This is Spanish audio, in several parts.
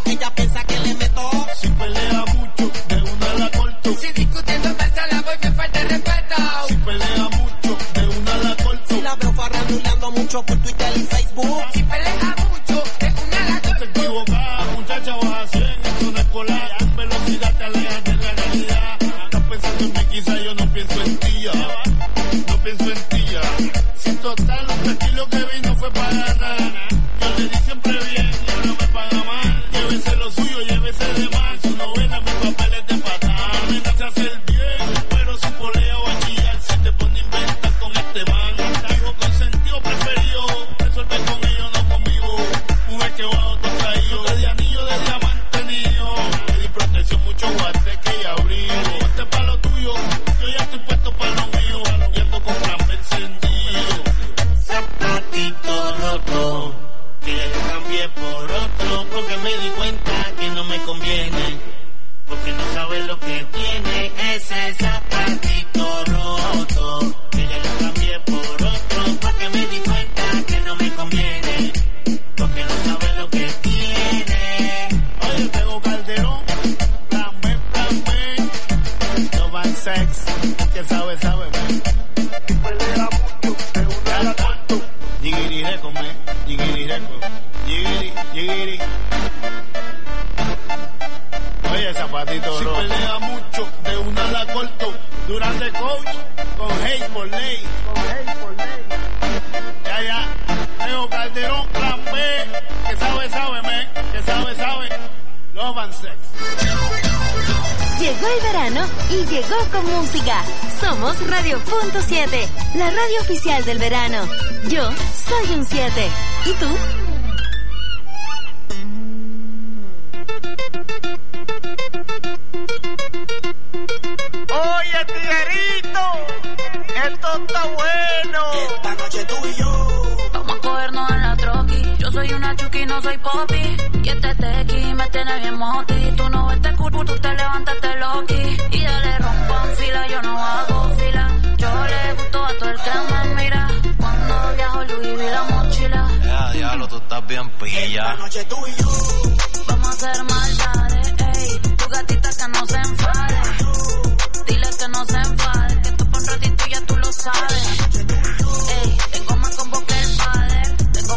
ella piensa que le meto. Si pelea mucho, de una la corto. Si discutiendo pasa la voy, me falta respeto. Si pelea mucho, de una la corto. Si la veo farranduleando mucho por Twitter y Facebook. Si pelea mucho, de una la corto. No te equivocas, muchacha, vas a 100 en zona escolar. En velocidad te alejas de la realidad. Estás pensando en mí, quizá yo no pienso en ti ya. No pienso en ti ya. Si total, aquí lo que vi no fue para nada. Yo le di siempre bien y ahora me paga mal. Llévese lo suyo, llévese de mal. Su novela, mis papeles de patán. Amenaza a hacer bien, pero si polea o a chillar, si te pone inventa con este man. Hijo consentido preferido, resuelve con ellos, no conmigo. Mujer que bajo te traído, de anillo de diamante mío. Le di protección, mucho guateque y abrigo. Este pa' lo tuyo, yo ya estoy puesto pa' lo mío. Y ando con plan encendido. Zapatito roto, que lo cambié por otro, porque me di cuenta que no me conviene, porque no sabe lo que tiene ese zapatito roto, que ya lo cambié por otro, porque me di cuenta que no me conviene, porque no sabe lo que tiene. Oye, tengo Calderón, plan B, no van sex, que sabe, man. Pelea mucho, de una la corto. Jigiri reco, man, jigiri reco, jigiri. Oye, zapatito rojo. Si pelea mucho, de una la corto. Durante coach, con hate por ley. Ya. Tengo Calderón, plan B, que sabe, man, que sabe. Love and sex. Llegó el verano y llegó con música. Somos Radio.7, la radio oficial del verano. Yo soy un 7. ¿Y tú? Oye, tiguerito, esto está bueno. Esta noche tú y yo vamos a cogernos en la troqui. Yo soy una chuki, no soy popi. Y este tequi me tiene bien moti. Tú no ves culo, tú te levantas, te loqui. Y dale rompan fila, yo no hago fila. Yo le gusto a todo el que me mira. Cuando viajo Louis vi la mochila. Ya, diablo, tú estás bien pilla. esta noche tú y yo Vamos a hacer maldades, ey. Tu gatita que no se enfade. Dile que no se enfade, que tú por un ratito ya tú lo sabes. Ey, tengo más combo que el padre,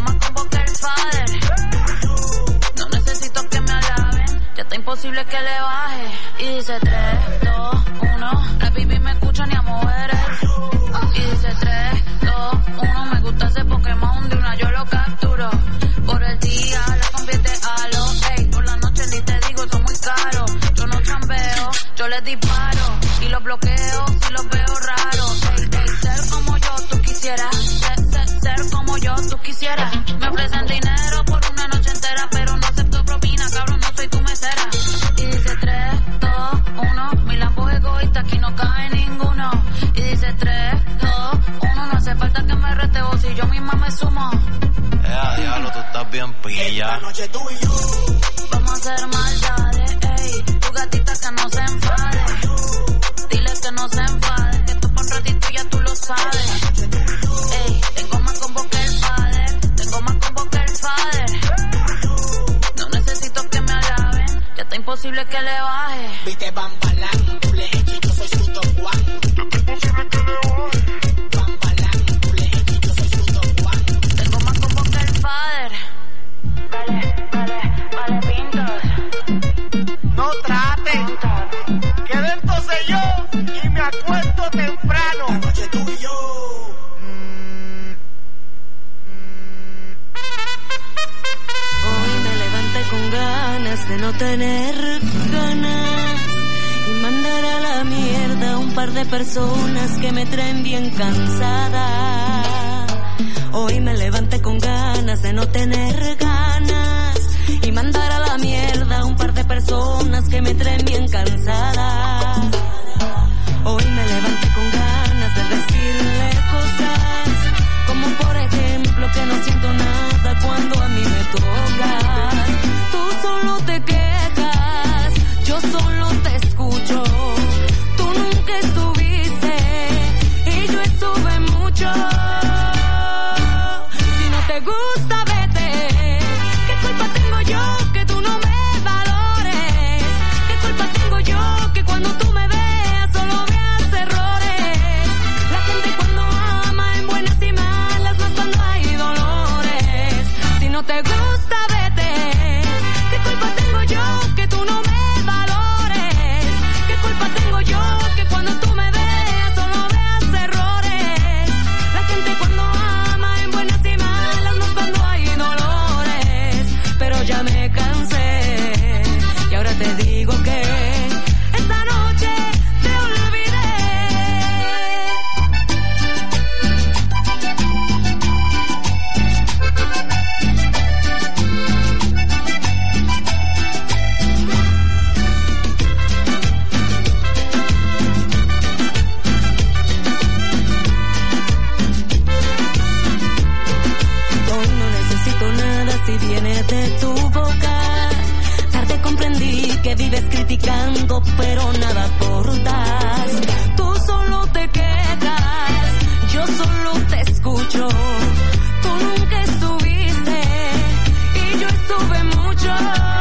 No necesito que me alaben, ya está imposible que le baje. Y dice 3, 2, 1, la baby me escucha ni a mover. Y dice 3, 2, 1, me gusta ese Pokémon, de una yo lo capturo. Por el día lo convierte a lo, ey, por la noche ni te digo, son muy caros. Yo no chambeo, yo les disparo y los bloqueo si los veo raros. Ey, ser como yo tú quisieras, ser como yo tú quisieras. Me ofrecen dinero por una noche entera, pero no acepto propina, cabrón, no soy tu mesera. Y dice 3, 2, 1, mi lampo es egoísta, aquí no cae ninguno. Y dice 3, 2, 1, no hace falta que me reteo si yo misma me sumo. Ya, diablo, tú estás bien pilla. esta noche tú y yo Vamos a hacer maldades, ey. Tu gatita que no se enfade. Dile que no se enfade, que tú por un ratito ya tú lo sabes. Ey, tengo más combo que el padre. No necesito que me alaben, ya está imposible que le baje. viste Bambalán, tú le echas, yo soy su Don Juan. Bambalán, tú le echas, yo soy su Don Juan. Tengo más combo que el padre. Vale, pintas. No traten, que de esto sé yo y me acuesto temprano. Esta noche tú y yo Hoy me levanté con ganas de no tener ganas y mandar a la mierda a un par de personas que me traen bien cansada. Hoy me levanté con ganas de no tener ganas y mandar a la mierda a un par de personas que me traen bien cansada. Hoy me levanté con ganas de decirle cosas como por ejemplo que no siento nada cuando a mí me tocas. Tú solo te quejas, yo solo te escucho. Tú nunca estuviste y yo estuve mucho. Si no te gusta, vete. ¿Qué culpa tengo yo que tú no me pero ya me cansé. Y ahora te digo que esta noche te olvidé. Hoy no necesito nada si viene de tu boca. Tarde comprendí que vives criticando, pero nada aportas. Tú solo te quejas, yo solo te escucho. Tú nunca estuviste y yo estuve mucho.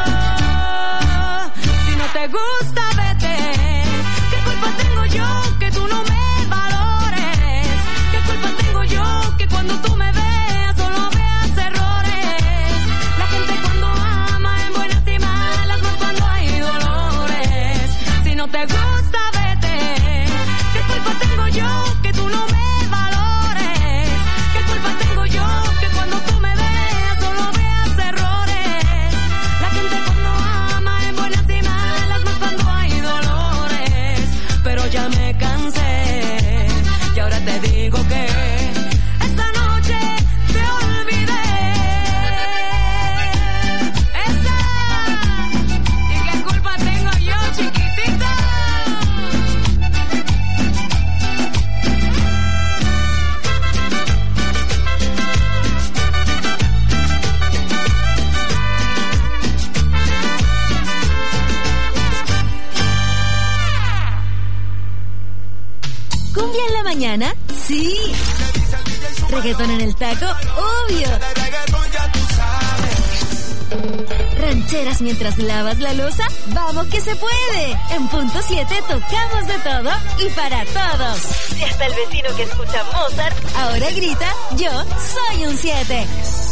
Si no te gusta, vete. ¿Qué culpa tengo yo que tú no me valores? ¿Qué culpa tengo yo que cuando tú me veas solo veas errores? La gente cuando ama en buenas y malas, más cuando hay dolores. Si no te gusta, vete. ¿Qué culpa tengo yo que tú no me valores? ¿Qué culpa tengo yo que cuando tú me veas solo veas errores? La gente cuando ama en buenas y malas, más cuando hay dolores. Pero ya me cansé y ahora te digo que esta noche te olvidé. Esa. ¿Y qué culpa tengo yo, chiquitito? ¿Cumbia en la mañana? Sí. ¿Reggaetón en el taco? Obvio. ¿Rancheras mientras lavas la loza? ¡Vamos que se puede! En punto 7 tocamos de todo y para todos. Si hasta el vecino que escucha Mozart ahora grita, yo soy un 7.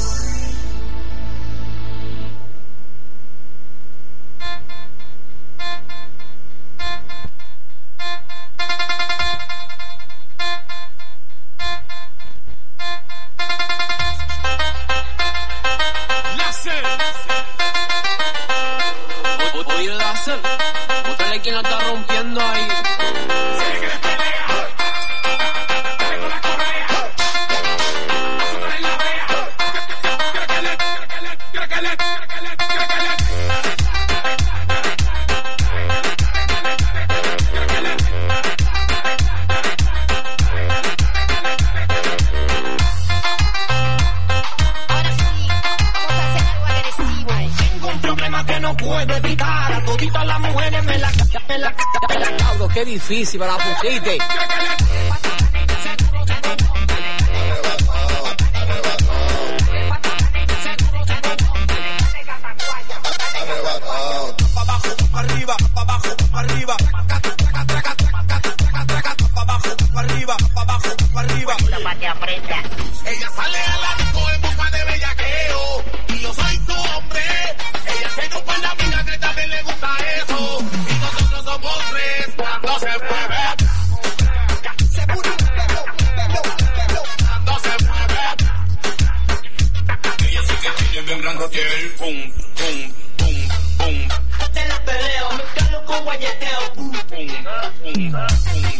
Oye, láser, bótale quien la está rompiendo ahí. Qué difícil para la pusiste. Ella sale a la disco en busca de bellaqueo y yo soy su hombre. Ella se grupa en la vida que también le gusta eso y nosotros somos tres cuando se mueve. Cuando se mueve. Ella sí que tiene bien grande el pum pum pum pum. Te la peleo, me calo con guayeteo. Pum pum pum pum.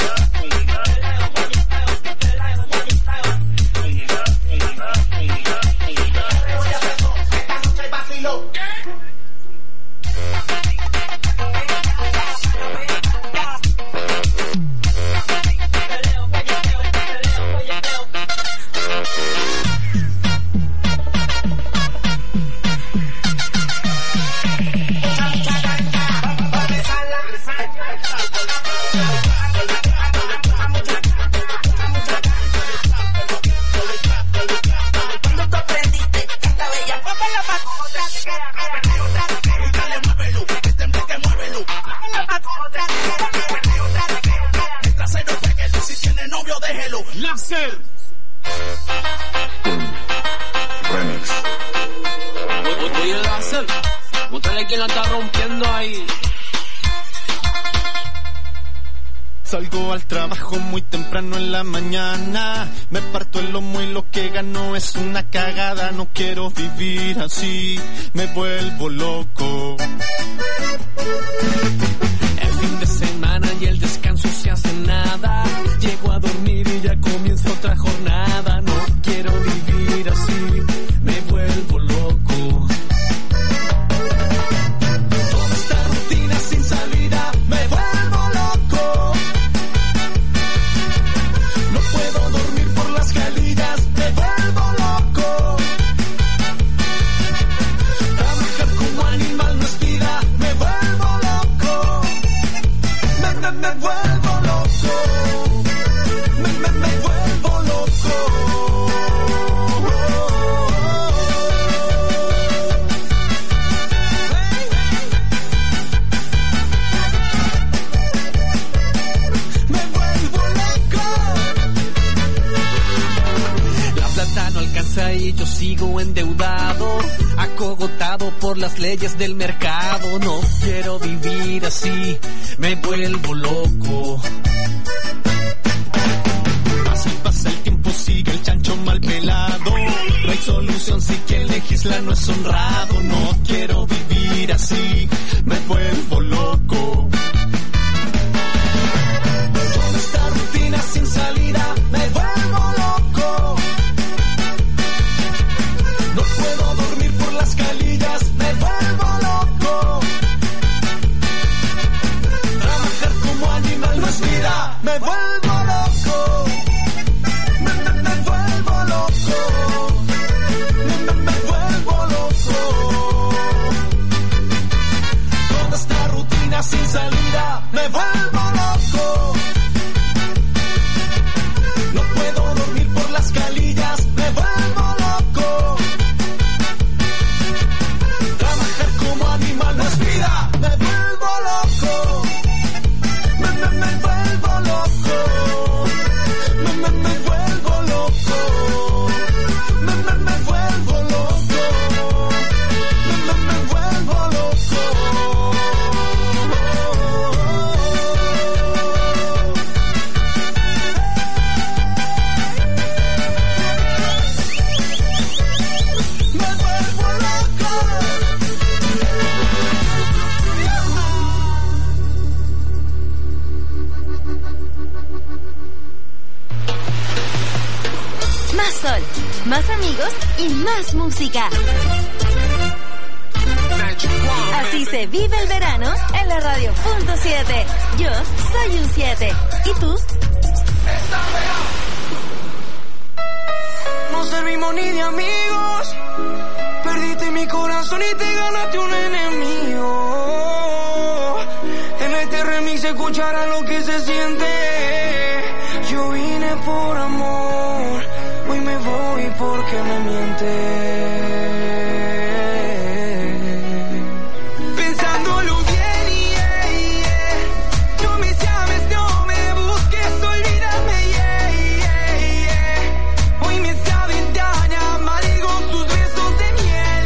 Salgo al trabajo muy temprano en la mañana, me parto el lomo y lo que gano es una cagada. No quiero vivir así, me vuelvo loco. El fin de semana y el descanso se hace nada. Llego a dormir y ya comienza otra jornada. No quiero vivir así, me vuelvo loco. Toda esta rutina sin salida, me vuelvo loco. No puedo dormir por las calillas, me vuelvo loco. Trabajar como animal no es vida, me vuelvo loco. Me vuelvo loco. Me vuelvo loco. Me vuelvo loco. La plata no alcanza y yo sigo endeudado, acogotado por las leyes del mercado. No quiero vivir así, me vuelvo loco. Pasa y pasa el tiempo, sigue el chancho mal pelado. No hay solución si quien legisla no es honrado. No quiero vivir así, me vuelvo loco. Toda esta rutina sin salida, me vuelvo loco. No puedo dormir por las calillas, me vuelvo loco. Trabajar como animal no es vida, me vuelvo loco. Me vuelvo loco. Me vuelvo loco. Toda esta rutina sin salida, me vuelvo loco. No puedo dormir por las calillas, me vuelvo loco. Trabajar como animal no es vida, me vuelvo loco. Me vuelvo loco. Me vuelvo loco. Me vuelvo loco. Me vuelvo loco. Me vuelvo loco. Más sol, más amigos y más música. Así se vive el verano en la radio Punto 7. Yo soy un 7. ¿Y tú? No servimos ni de amigos. Perdiste mi corazón y te ganaste un enemigo. En este remix se escuchará lo que se siente. Yo vine por amor, hoy me voy porque me mientes. Pensándolo bien, no me llames, no me busques, olvídame, hoy me saben tan amargos tus besos de miel,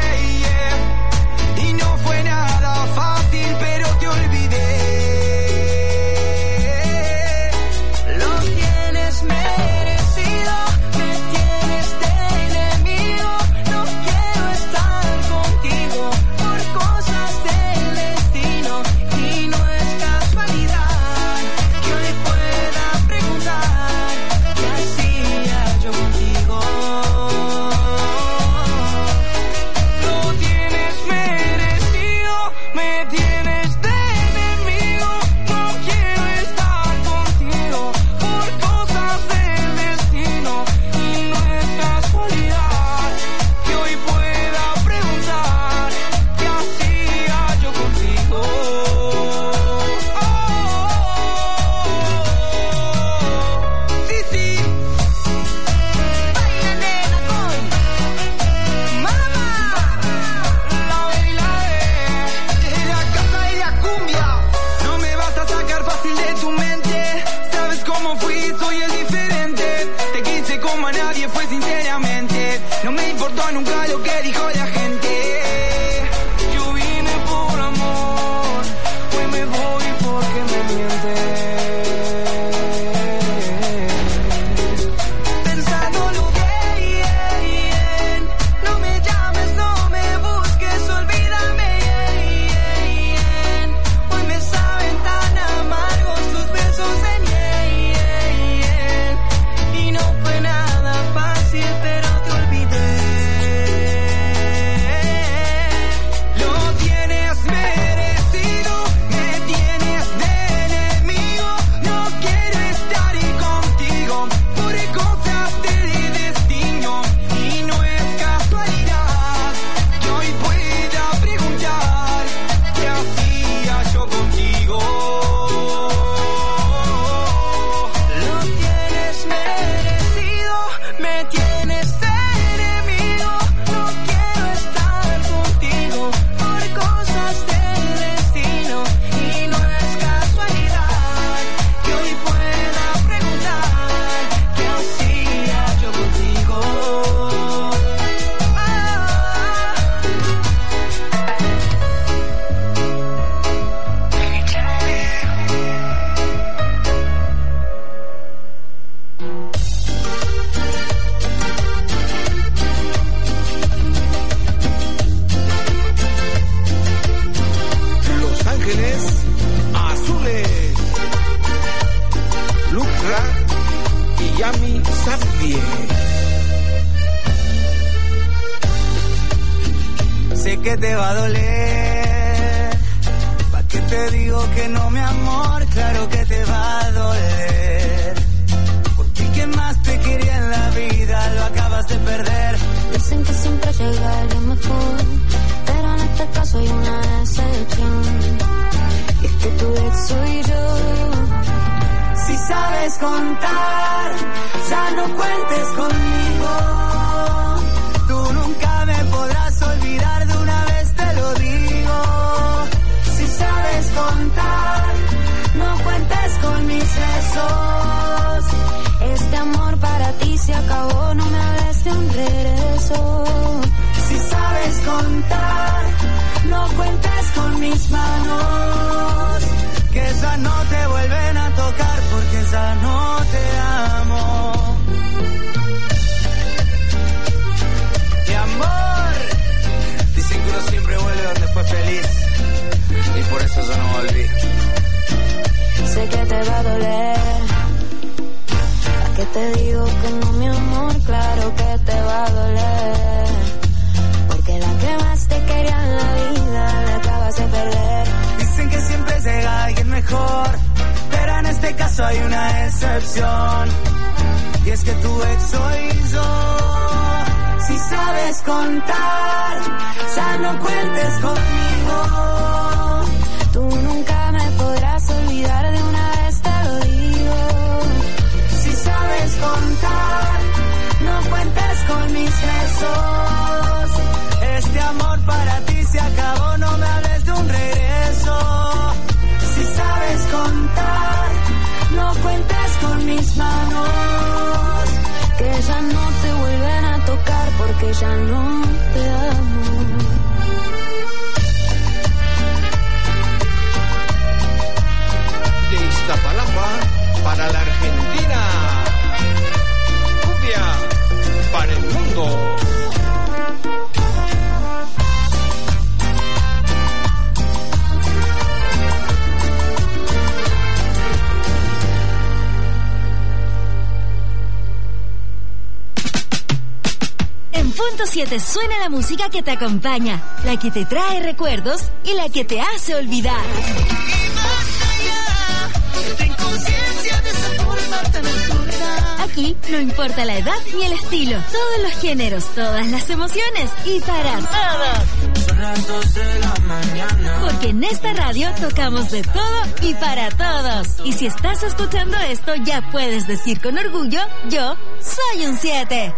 y no fue nada fácil, pero te olvidé. Lo tienes merecido, me tienes de enemigo. te va a doler. ¿Pa' qué te digo que no, mi amor? Claro que te va a doler. Porque quien más te quería en la vida lo acabas de perder. Dicen que siempre llega alguien mejor, pero en este caso hay una excepción. Y es que tu ex soy yo. Si sabes contar, ya no cuentes conmigo. Tú nunca me podrás olvidar, de una vez te lo digo. Si sabes contar, no cuentes con mis besos. Este amor para ti se acabó, no me hables de un regreso. Si sabes contar, no cuentes con mis manos, que ya no te vuelven a tocar porque ya no te amo. Mi amor, dicen que uno siempre vuelve donde fue feliz, y por eso yo no volví. Sé que te va a doler. ¿A qué te digo que no, mi amor? Claro que te va a doler. Porque la que más te quería en la vida la acabas de perder. Dicen que siempre llega alguien mejor, pero en este caso hay una excepción. Y es que tu ex soy yo. Si sabes contar, ya no cuentes conmigo. Tú nunca me podrás olvidar, de una vez te lo digo. Si sabes contar, no cuentes con mis besos. Este amor para ti se acabó, no me hables de un regreso. Si sabes contar, no cuentes con mis manos, que ya no te vuelven a tocar porque ya no te amo. De Iztapalapa para la Argentina, cumbia para el mundo. En Punto 7 suena la música que te acompaña, la que te trae recuerdos y la que te hace olvidar. Aquí no importa la edad ni el estilo, todos los géneros, todas las emociones y para todos. Porque en esta radio tocamos de todo y para todos. Y si estás escuchando esto, ya puedes decir con orgullo, yo soy un 7.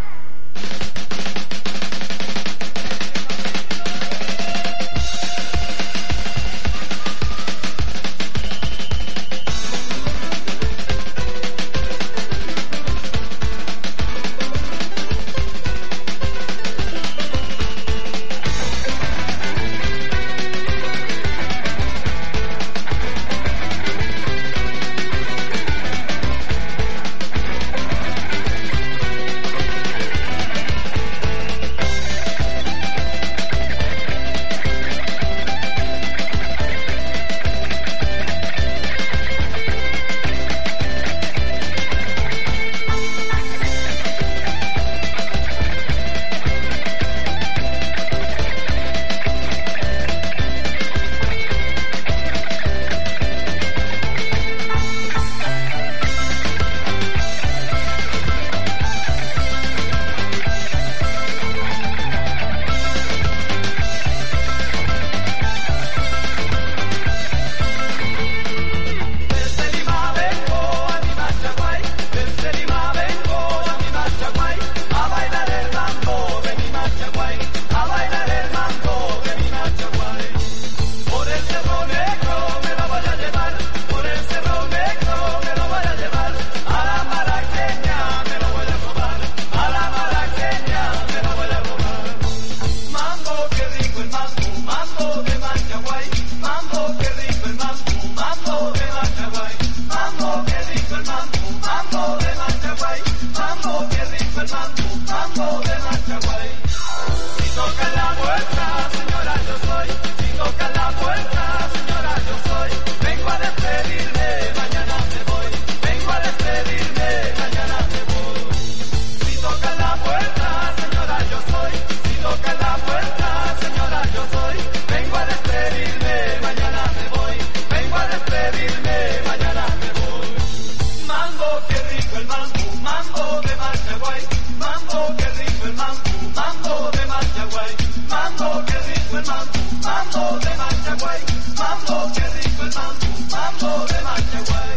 mambo de Machagüey, mambo, qué rico el mambo, mambo de Machagüey.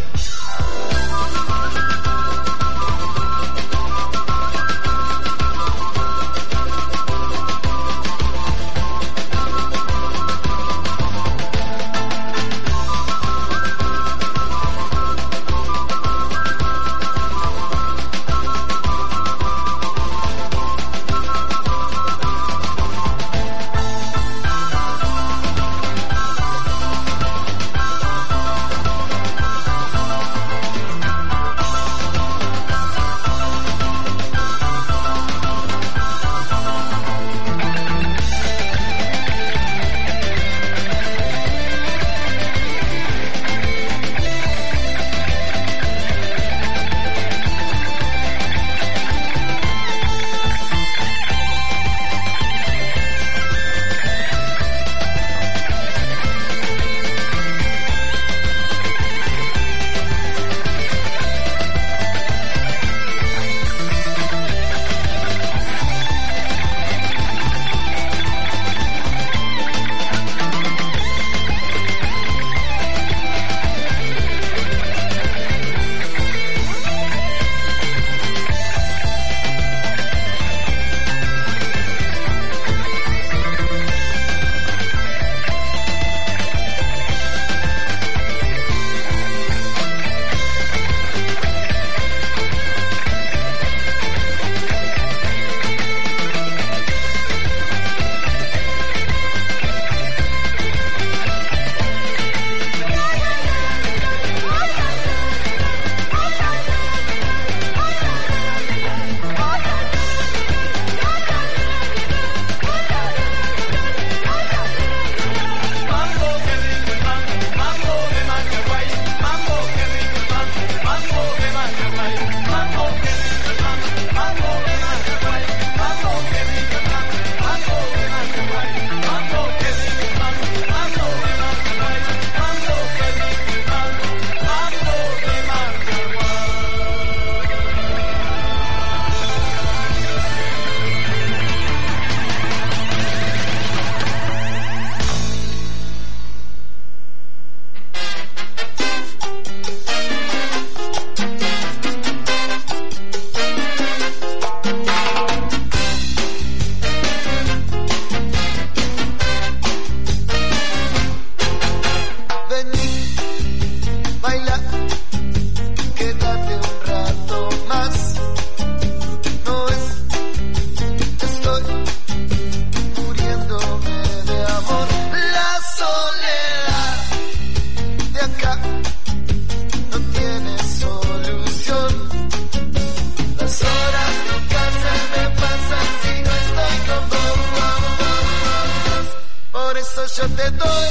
Yo te doy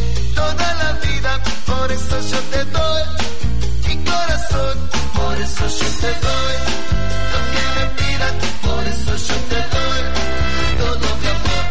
toda la vida, por eso yo te doy mi corazón, por eso yo te doy lo que me pidas, por eso yo te doy todo mi amor.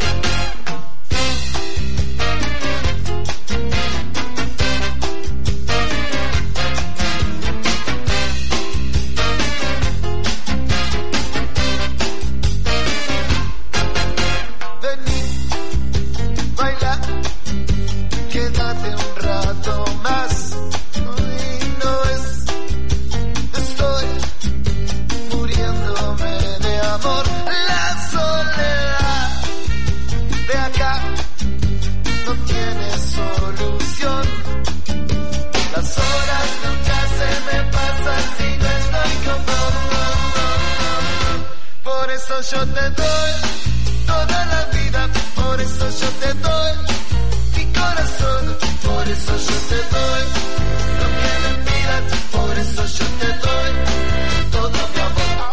Quédate un rato más. Hoy no es, estoy muriéndome de amor. La soledad de acá no tiene solución. Las horas nunca se me pasan si no estoy con vos. Por eso yo te doy toda la vida, por eso yo te doy corazón, por eso yo te doy lo que me pidas, por eso yo te doy todo mi amor.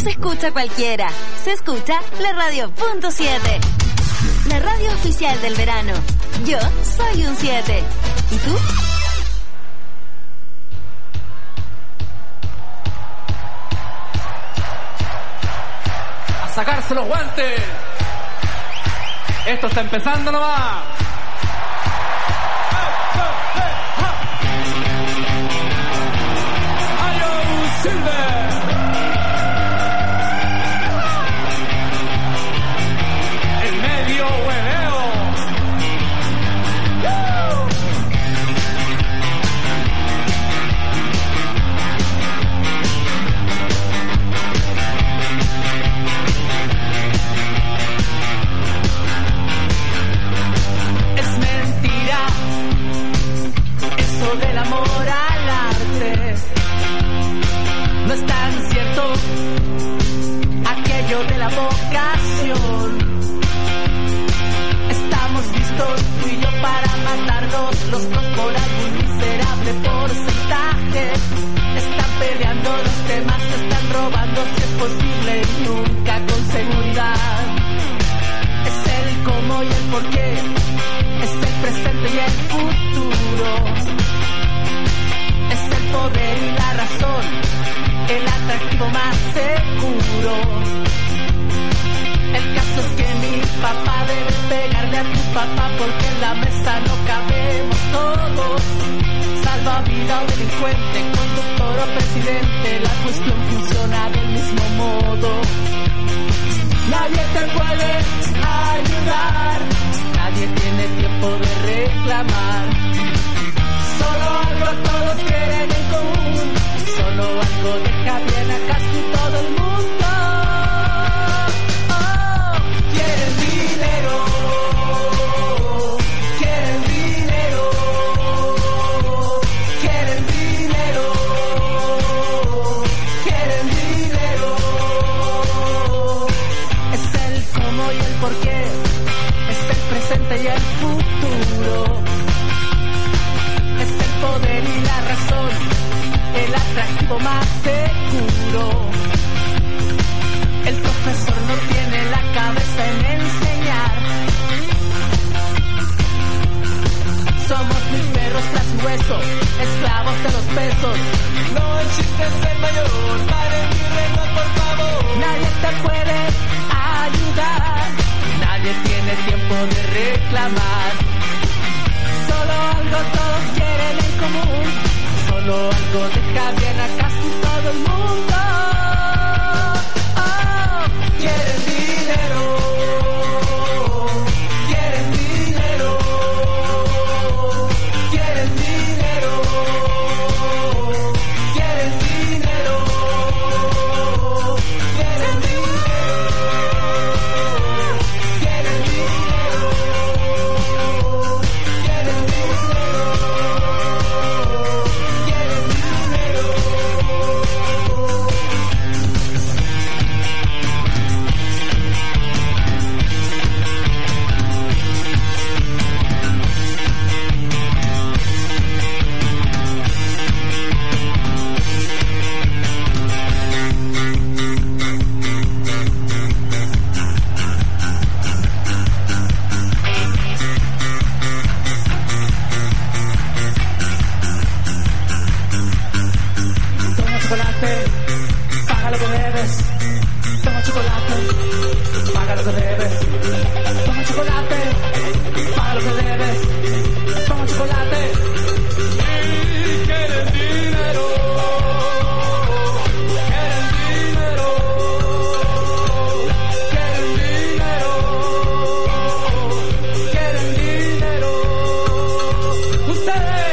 se escucha cualquiera. Se escucha la radio.7. La radio oficial del verano. Yo soy un 7. ¿Y tú? A sacarse los guantes. Esto está empezando nomás. Silver. El medio hueveo. Es mentira eso del amor al arte. No es tan cierto aquello de la vocación. Estamos listos tú y yo para matarnos los dos por algún miserable porcentaje. Están peleando los temas, se están robando si es posible y nunca con seguridad. Es el cómo y el por qué, es el presente y el futuro. Es el poder y la razón, el atractivo más seguro. El caso es que mi papá debe pegarle a tu papá porque en la mesa no cabemos todos. Salvavidas o delincuente, conductor o presidente, la cuestión funciona del mismo modo. Nadie te puede ayudar, nadie tiene tiempo de reclamar. Solo algo todos quieren en común, solo algo deja bien a casi todo el mundo. Oh, quieren dinero, quieren dinero, quieren dinero, quieren dinero. Es el cómo y el por qué, es el presente y el futuro. Es el poder y la razón, el atractivo más seguro. El profesor no tiene la cabeza en enseñar. Somos mis perros tras hueso, esclavos de los pesos. No existe ser mayor, pare mi reloj por favor. Nadie te puede ayudar, nadie tiene tiempo de reclamar. Solo algo todos quieren en común, solo algo deja bien a casi todo el mundo. Oh, quieren dinero, quieren dinero, quieren dinero, quieren dinero, quieren dinero, quieren dinero. Chocolate, paga lo que debes. Toma chocolate, paga lo que debes. Toma chocolate, paga lo que debes. Toma chocolate. Y quieren dinero, quieren dinero, quieren dinero, quieren dinero. Ustedes.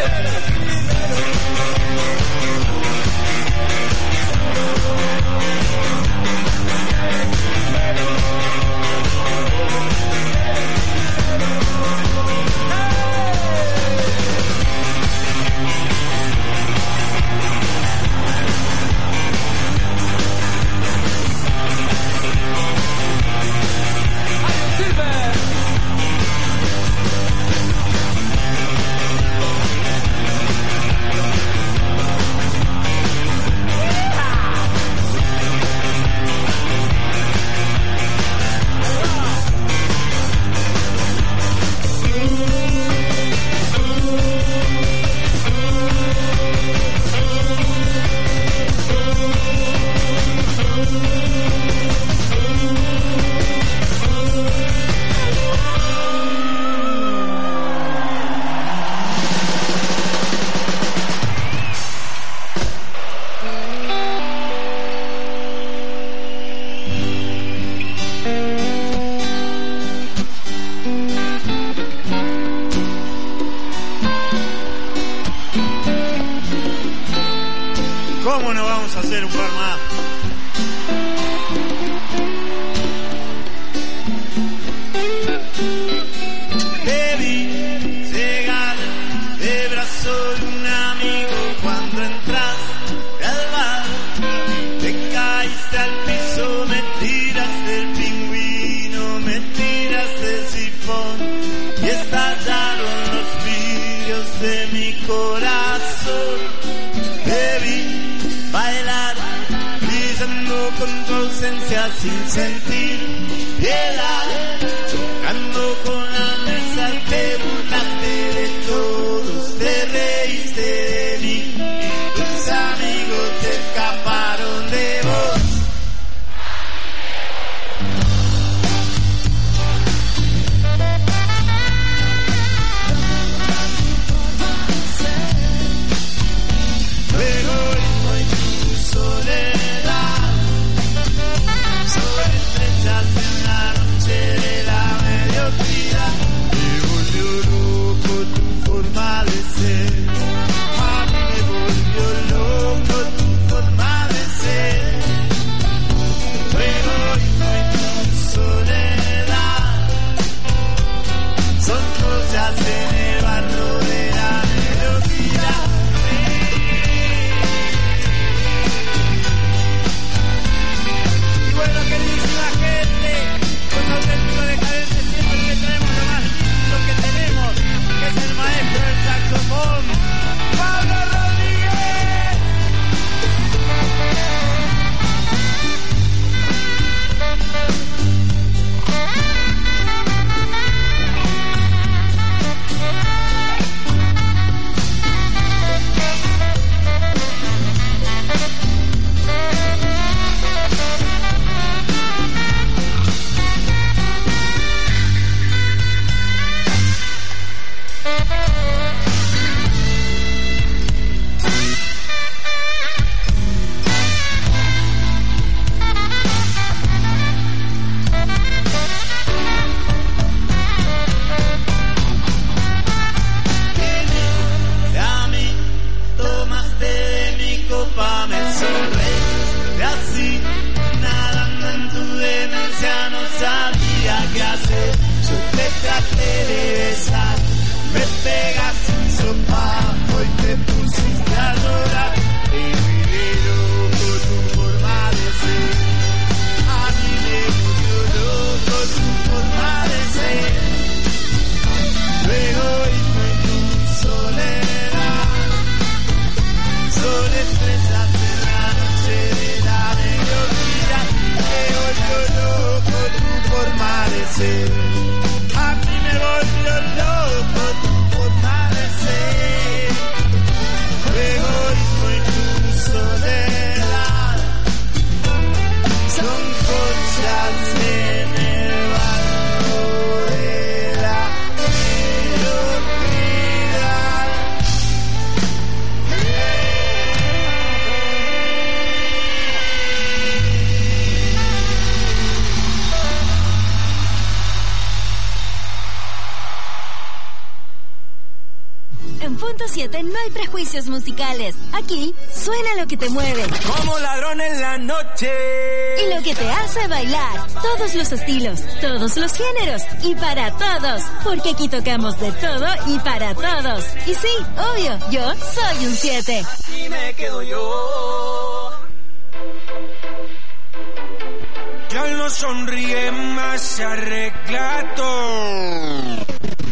Vamos a hacer un par más. Te vi llegar de brazo de un amigo cuando entraste al bar. Te caíste al piso, me tiraste el pingüino, me tiraste el sifón y estallaron los vidrios de mi corazón. Te vi bailar, brillando con tu ausencia sin sentir piedad, chocando con la mesa, te burlaste de todos, te reíste de mí, y tus amigos se escaparon de vos. Luego en tu soledad, sobre estrellas en la noche de la mediocridad, me volvió loco tu forma de ser. A mí me volvió loco tu forma de ser. Luego en tu soledad, son cosas en el barro de la mediocridad. Bueno, queridísima gente, con auténtico decadente siempre que traemos lo más lindo que tenemos, que es el maestro del saxofón, Pablo Rodríguez. A mí tomaste de mi copa, me sonreíste así, nadando en tu demencia, no sabía qué hacer. Yo te traté de besar, me pegaste un sopapo y te pusiste a llorar. Te volví loco tu forma de ser. A mí me volvió loco tu forma de ser. Luego en tu soledad, son estrellas en la noche de la mediocridad. Me volvió loco tu forma de ser. A mí me volvió loco tu forma de ser. Egoísmo en tu soledad, son cosas en el barro de la mediocridad. En punto 7 no hay prejuicios musicales. Aquí suena lo que te mueve. Como ladrón en la noche. Y lo que te hace bailar. Todos los estilos, todos los géneros. Y para todos. Porque aquí tocamos de todo y para todos. Y sí, obvio, yo soy un 7. Y me quedo yo. Ya no sonríe más, se arregla todo.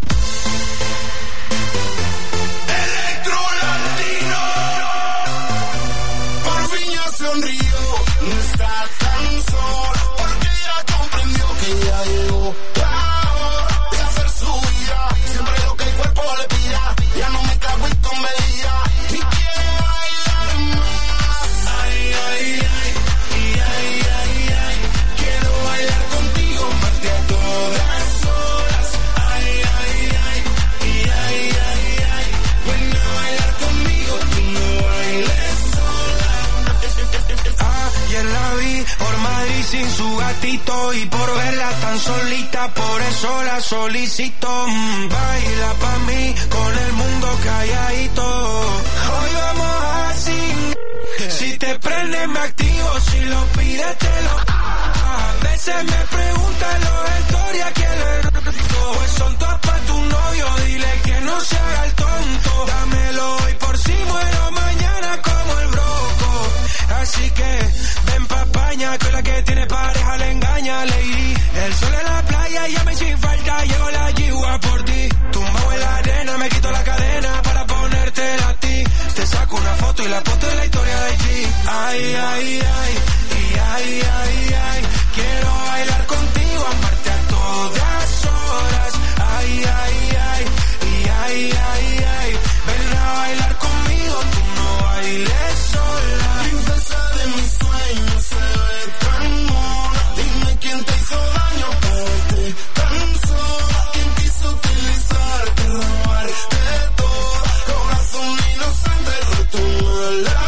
Sonrío, no está tan solo, porque ya comprendió que ya llegó la hora de hacer su vida. Siempre lo que el cuerpo le pida, ya no me cago en tontería y quiero bailar más. Ay, ay, ay, ay, ay, ay, ay, quiero bailar contigo más de todas horas. Ay, ay, ay, ay, ay, ay, ay, ven a bailar conmigo, tú no bailes sola. Ayer la vi por Madrid sin su gatito y por verla tan solita, por eso la solicito. Baila pa' mí con el mundo calladito. Hoy vamos así. Si te prende me activo, si lo pides te lo. A veces me preguntan los stories a quién le robo. Pues son todas pa' tu novio, dile que no se haga el tonto. Dámelo hoy por si muero mañana como el broco. Así que ven pa' España, que la que tiene pareja le engaña, lady. El sol en la playa, llame sin falta, llegó la yigua por ti. Tumbado en la arena, me quito la cadena para ponértela a ti. Te saco una foto y la posto en la historia de IG. Ay, ay, ay, y ay, ay, ay. Quiero bailar contigo, amarte a todas horas. Ay, ay, ay, y ay, ay, ay. Ven a bailar conmigo, tú no bailes sola. Princesa de mis sueños, se ve tan mona. Dime quién te hizo daño, verte tan sola. ¿Quién quiso utilizarte, robarte todo? Corazón inocente, retoma la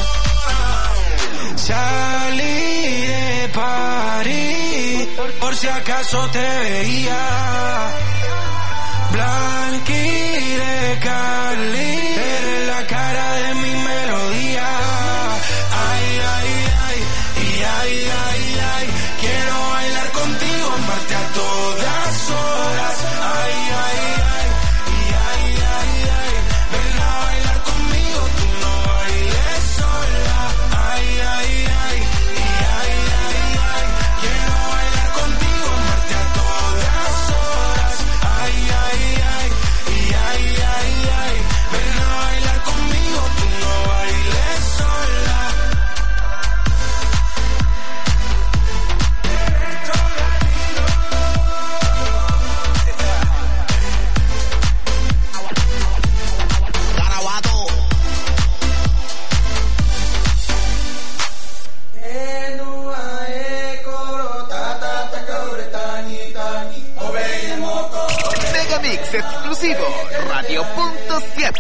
hora. Salí de París, por si acaso te veía. Blanqui de Cali, eres la cara de mi melodía. Ay, ay, ay, y ay, ay, ay. Quiero bailar contigo, amarte a todas horas. Ay, ay, ay, y ay, ay, ay. Ven a bailar conmigo, tú no bailes sola. Ay, ay, ay, y ay, ay, ay. Quiero bailar contigo, amarte a todas horas. Ay, ay, ay, y ay, ay, ay. Ven a bailar conmigo, tú no bailes sola. Garabato. Megamix exclusivo, Radio.7.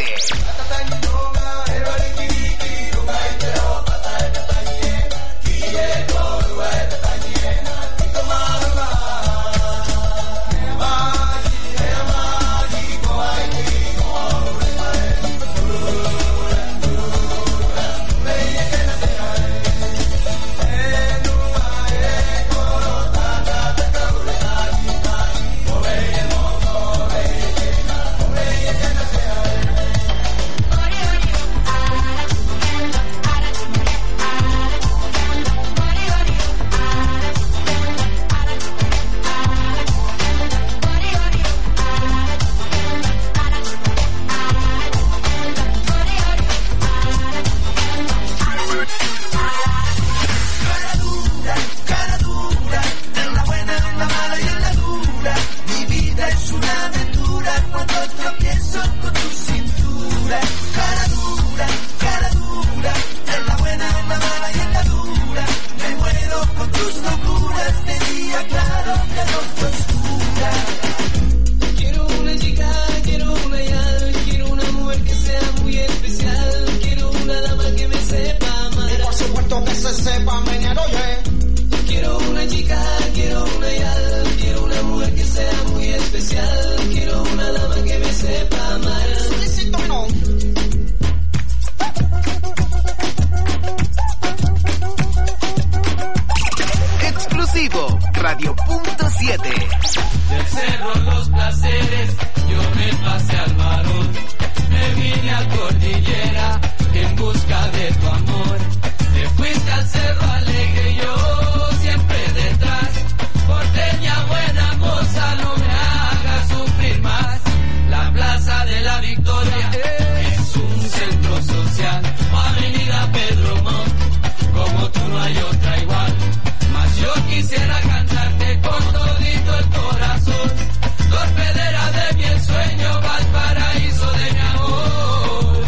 Exclusivo, Radio.7. Del cerro Los Placeres, yo me pasé al varón. Me vine a Cordillera en busca de tu amor. Te fuiste al Cerro Alegre y yo siempre detrás. Porteña buena moza, no me hagas sufrir más. La Plaza de la Victoria es un centro social. Avenida Pedro Montt, como tú no hay otra igual. Mas yo quisiera cantarte con todito el corazón. Torpedera de mi ensueño, Valparaíso de mi amor.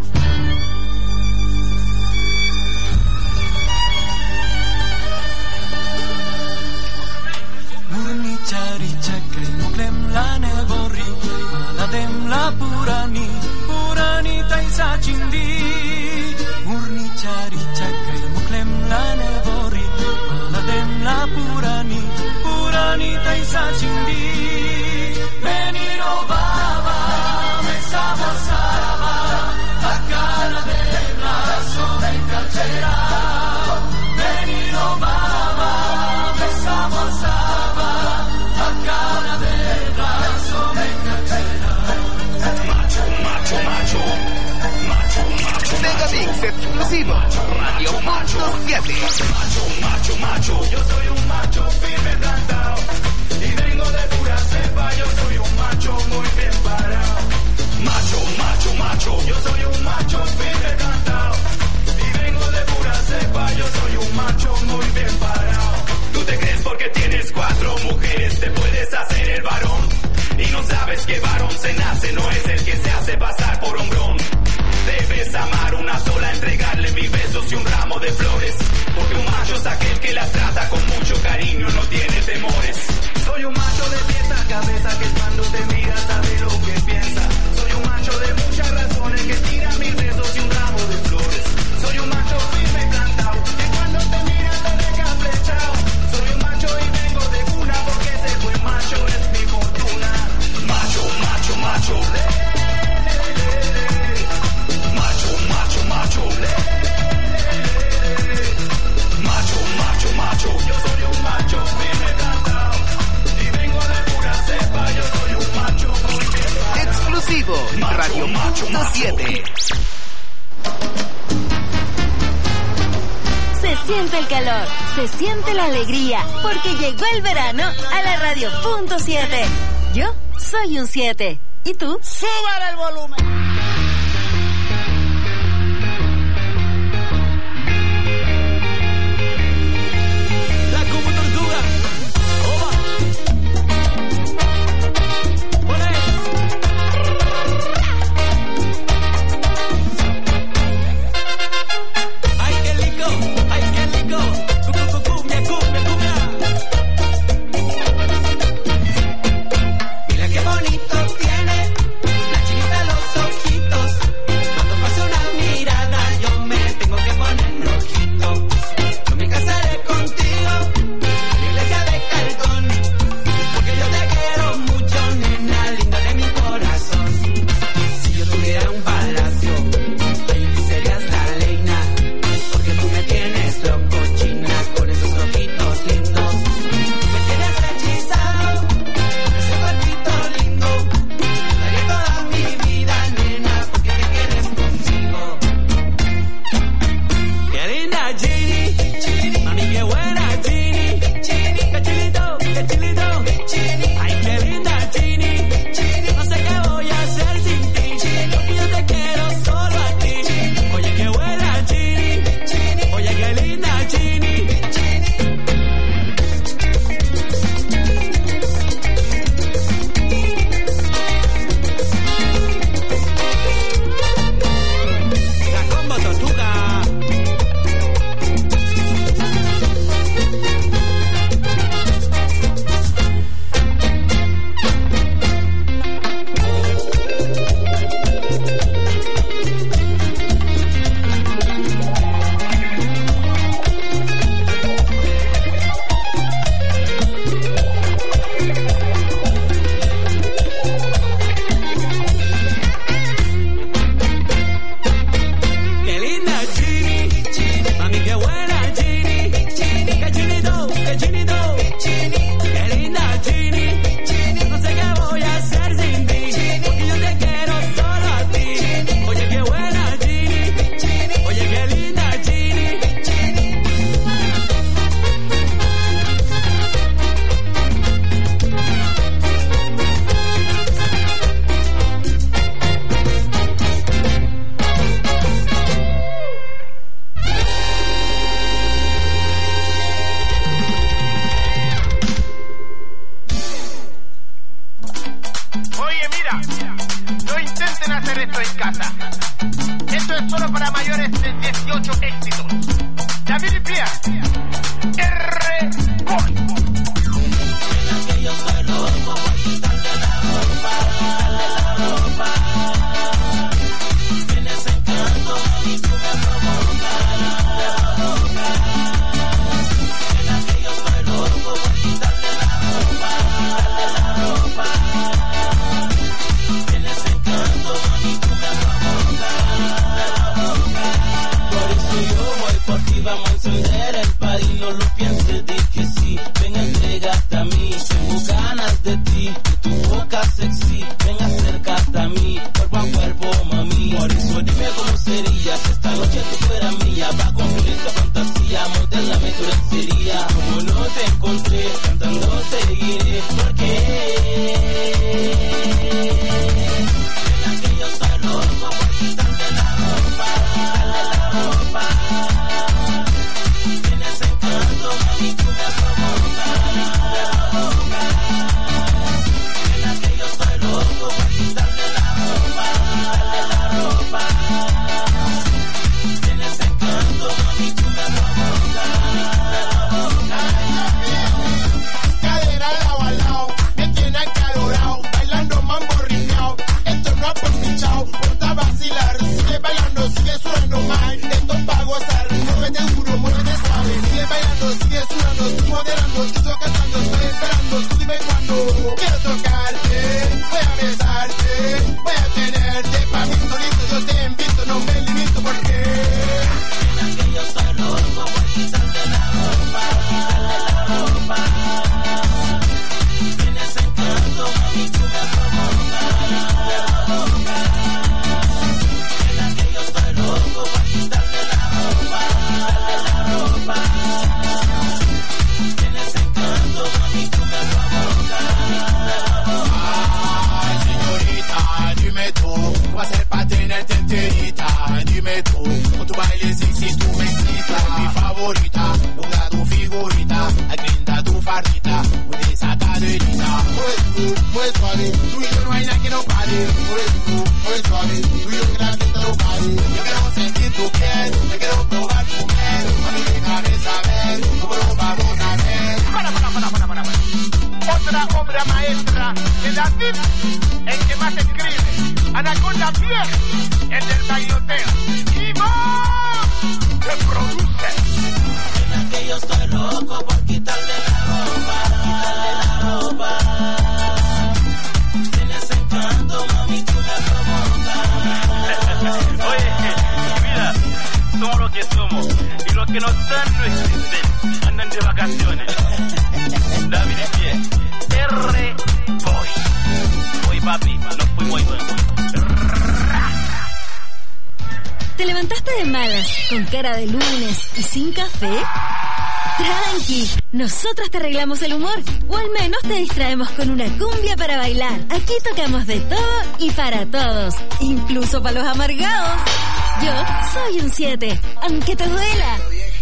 Murni cari cakri muklem la negori maladem la purani taisa chindi. Murni cari cakri muklem la negori maladem la purani taisa chindi. Menino baba me sabosaba la cara de brazo del macho. Macho, macho, macho. Macho, macho, macho. Yo soy un macho bien encantado. Y vengo de pura cepa. Yo soy un macho muy bien. Exclusivo. Radio Macho 7. Se siente el calor, se siente la alegría, porque llegó el verano a la Radio Punto 7. Yo soy un 7. ¿Y tú? ¡Súbale el volumen! La como tortuga. Oba. Pone. Ay, qué rico. Ay, qué rico. Cumbia, cumbia, cumbia. Mira qué bonito tiene la chinita los ojitos. Cuando pasa una mirada yo me tengo que poner rojito. Yo me casaré contigo en la iglesia de cartón, porque yo te quiero mucho, nena linda de mi corazón. Si yo tuviera un palacio, ahí tú serías la reina, porque tú me tienes loco, china, con esos ojitos lindos. Me tienes hechizado con ese cuerpito lindo. Daría toda mi vida, nena, porque te quieres conmigo. Qué linda Gini, mami qué buena Gini, qué chilito, qué chilito, ay qué linda Gini, no sé qué voy a hacer sin ti, porque yo te quiero solo a ti. Oye qué buena Gini, oye qué linda Gini. La combo tortuga. Qué linda Gini, mami qué buena Gini, qué chinito, qué chinito, qué linda Gini, no sé qué voy a hacer sin ti, porque yo te quiero solo a ti. Oye qué buena Gini, oye qué linda Gini. Oye, mira, no intenten hacer esto en casa. Esto es solo para mayores de 18 éxitos. David Pia, R-Boy. Por eso yo voy por ti, vamos a encender el party, no lo pienses, di que sí. Ven, entrégate a mí, tengo ganas de ti, de tu boca sexy. Ven, acércate a mí, cuerpo a cuerpo, mami. Por eso dime cómo sería si esta noche tú fueras mía. Va con esta fantasía, modélame tu lencería. Como no te encontré, cantando seguiré, porque ven que yo soy loco por quitarte la ropa, quitarle la ropa. Tienes encanto, mami, tú me provocas, me provocas. Ven que yo soy loco por quitarte la ropa, quitarle la ropa. Tienes encanto, mami, tú me provocas, me provocas. Cadera lado a lado, me tiene acalorado, bailando mambo riñao. Esto no es por mi chao, ponte a vacilar. Sigue bailando, sigue sudando mal. Esto es pa' gozar, muévete duro, muévete suave. Sigue bailando, sigue sudando, estoy moderando, estoy cantando, estoy esperando. Tú dime cuándo quiero tocarte, voy a besarte. Ay, señorita, dime tú, ¿cómo hacer para tenerte enterita? Dime tú, con tu baile sexy tú me excitas. Mi favorita, logra tu figurita, agrinda tu fardita, mueve esa caderita. Mueve suave, tú y yo no hay nada que nos pare. Mueve suave, tú y yo que la fiesta no pare. Yo quiero sentir tu piel, yo quiero probar tu miel. Mami, déjame saber cómo lo vamos a hacer. Para. Otra obra maestra de David, el que más escribe. Anaconda Pierre, el del bailoteo. Y vos, que produce. En que yo estoy loco por quitarle la ropa. Tienes encanto, mami, tú me provocas. Oye, mira, somos lo que somos. Y los que no están no existen. Andan de vacaciones. David y Pie. R-Boy. Oye, papi, nos fuimos y bueno. ¿Te levantaste de malas, con cara de lunes y sin café? Tranqui, nosotros te arreglamos el humor, o al menos te distraemos con una cumbia para bailar. Aquí tocamos de todo y para todos, incluso para los amargados. Yo soy un 7, aunque te duela.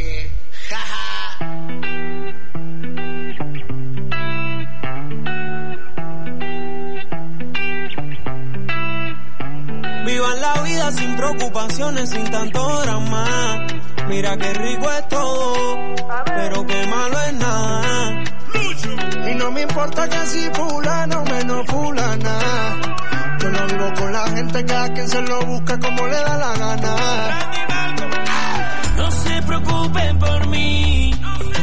Vivan la vida sin preocupaciones, sin tanto drama. Mira qué rico es todo, pero qué malo es nada. Y no me importa que si fulano menos fulana. Yo no vivo con la gente, cada quien se lo busca como le da la gana. No se preocupen por mí,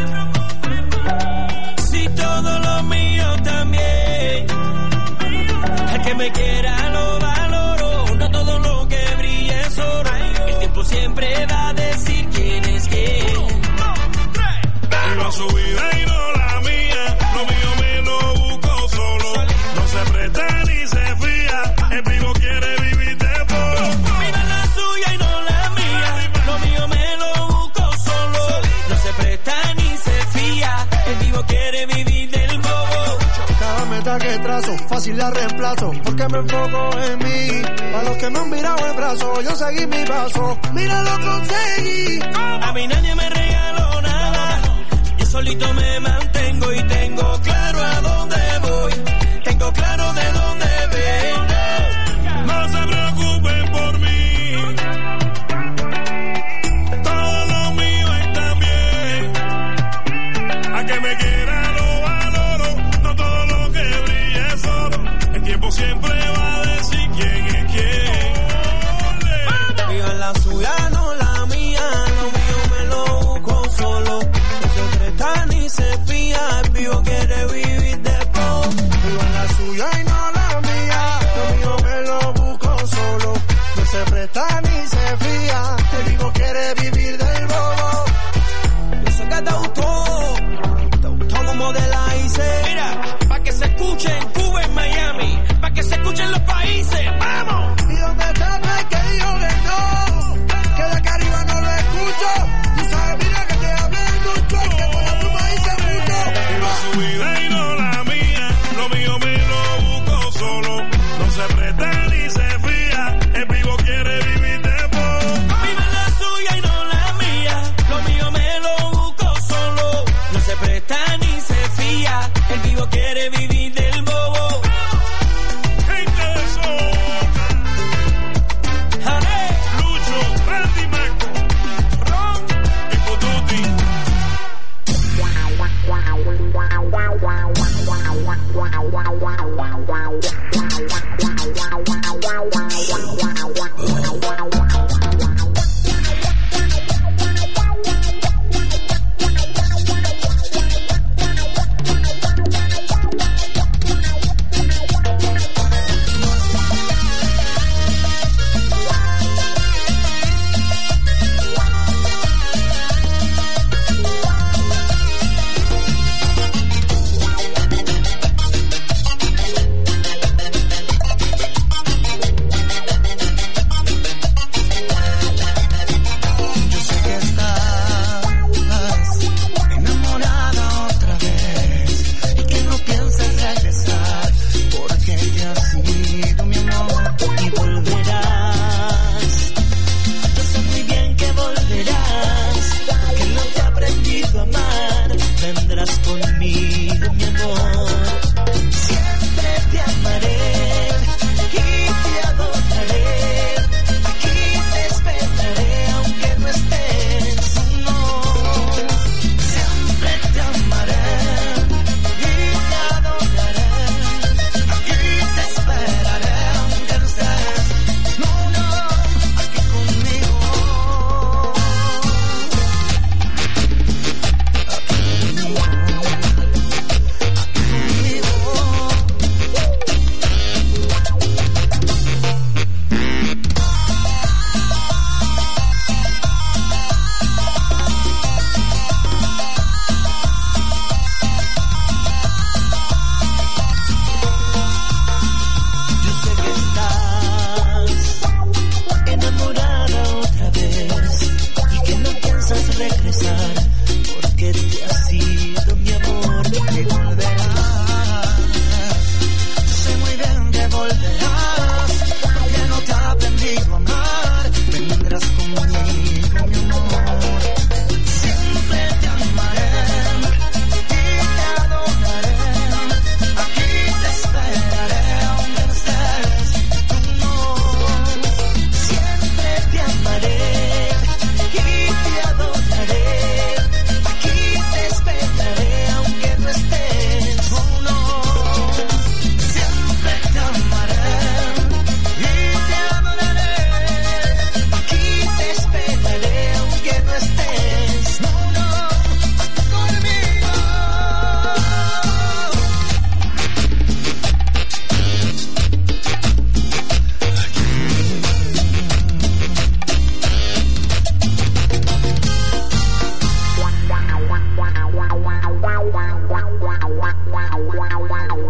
si todo lo mío también. El que me quiera lo valoro, no todo lo que brilla es oro. El tiempo siempre va a decir quién es quién. Viva su vida y no la mía, lo mío me lo busco solo. No se presta ni se fía, el vivo quiere vivir de poro. Viva la suya y no la mía, lo mío me lo busco solo. No se presta ni se fía, el vivo quiere vivir del bobo. Cada meta que trazo, fácil la reemplazo, porque me enfoco en mí. A los que me han mirado el brazo, yo seguí mi paso, mira lo conseguí. A mí nadie me regaló nada, yo solito me mantengo y tengo claro a dónde voy, tengo claro de dónde vengo. No se preocupen por mí, todo lo mío está bien. A que me quiera lo valoro, no todo lo que brilla es oro. El tiempo siempre va a decir quién es quién. Viva la suya, no la mía, lo mío me lo busco solo. No se presta ni se fía, el vivo quiere vivir de poco. Viva la suya y no la mía, lo mío me lo busco solo. No se presta ni se fía, el vivo quiere vivir del bobo. Yo sé que te gustó como de la hice. Mira, pa' que se escuche en Cuba, en Miami, pa' que se escuchen los países, ¡vamos! ¿Y dónde está el que dijo que no? Que de acá arriba no lo escucho. Tú sabes, mira que te hablé mucho, que con la pluma hice mucho. Viva su vida y no la mía, lo mío me lo busco solo. No se presta ni se fía, el vivo quiere vivir de poco. Viva la suya y no la mía, lo mío me lo busco solo. No se presta ni se fía, el vivo quiere vivir del bobo. Gente de zona, Lucho, Randy Marco, Ron y Pututi.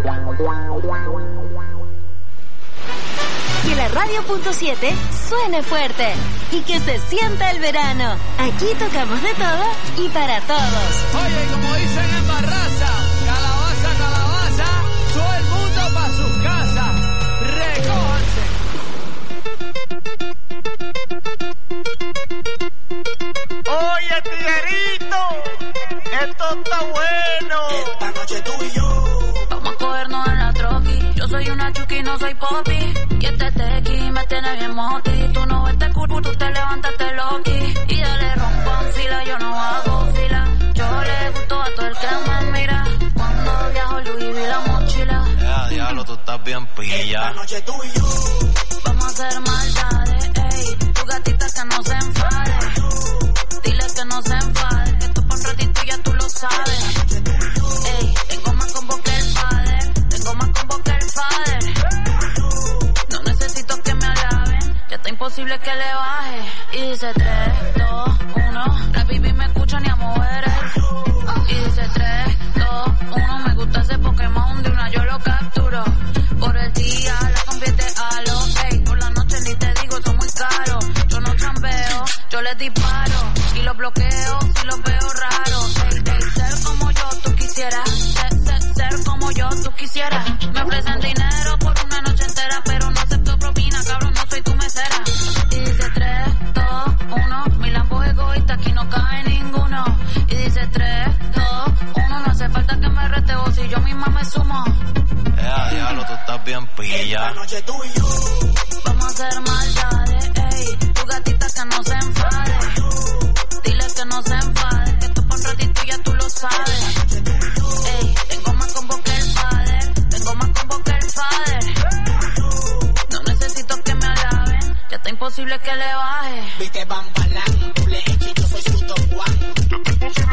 Que la radio.7 suene fuerte y que se sienta el verano. Aquí tocamos de todo y para todos. Oye, como dicen en Barraza, calabaza, calabaza, todo el mundo pa' sus casas. Recójanse. Oye, tiguerito, esto está bueno. Esta noche tú y yo vamos a cogernos en la troqui. Yo soy una chuki, no soy popi. Y este tequi me tiene bien moti. Tú no ves culo, tú te levantaste loqui. Y dale rompan fila, yo no hago fila. Yo le gusto a todo el que me mira. Cuando viajo Louis vi la mochila. Diablo, tú estás bien pilla. esta noche tú y yo Vamos a hacer maldades, ey. Tu gatita que no se enfade. Dile que no se enfade. Que esto pa' un ratito ya tú lo sabes. Ey, tengo más combo que el father. Tengo más combo que el father. No necesito que me alaben. Ya está imposible que le baje. Y dice 3, 2, 1. La baby me escucha ni a mover. Y dice 3, 2, 1. Me gusta ese Pokémon de una yo lo capturo. Por el día la convierte a lo ey. Por la noche ni te digo, son muy caros. Yo no chambeo, yo les disparo. Y los bloqueo si los veo raros. Ey, ey, ser como yo tú quisieras. Ser como yo tú quisieras. Me ofrecen dinero por una noche entera, pero no acepto propina, cabrón, no soy tu mesera. Y dice 3, 2, 1. Mi lambo egoísta, aquí no cae ninguno. Y dice 3, 2, 1. No hace falta que me reteo si yo misma me sumo. Diablo, tú estás bien pilla. esta noche tú y yo Vamos a hacer maldades, ey. Tu gatita que no se enfade. Dile que no se enfade. Que esto pa' un ratito ya tú lo sabes. Ey, tengo más combo que el father. Tengo más combo que el father. No necesito que me alaben. Ya está imposible que le baje. viste bambalán, doble X, yo soy su top one.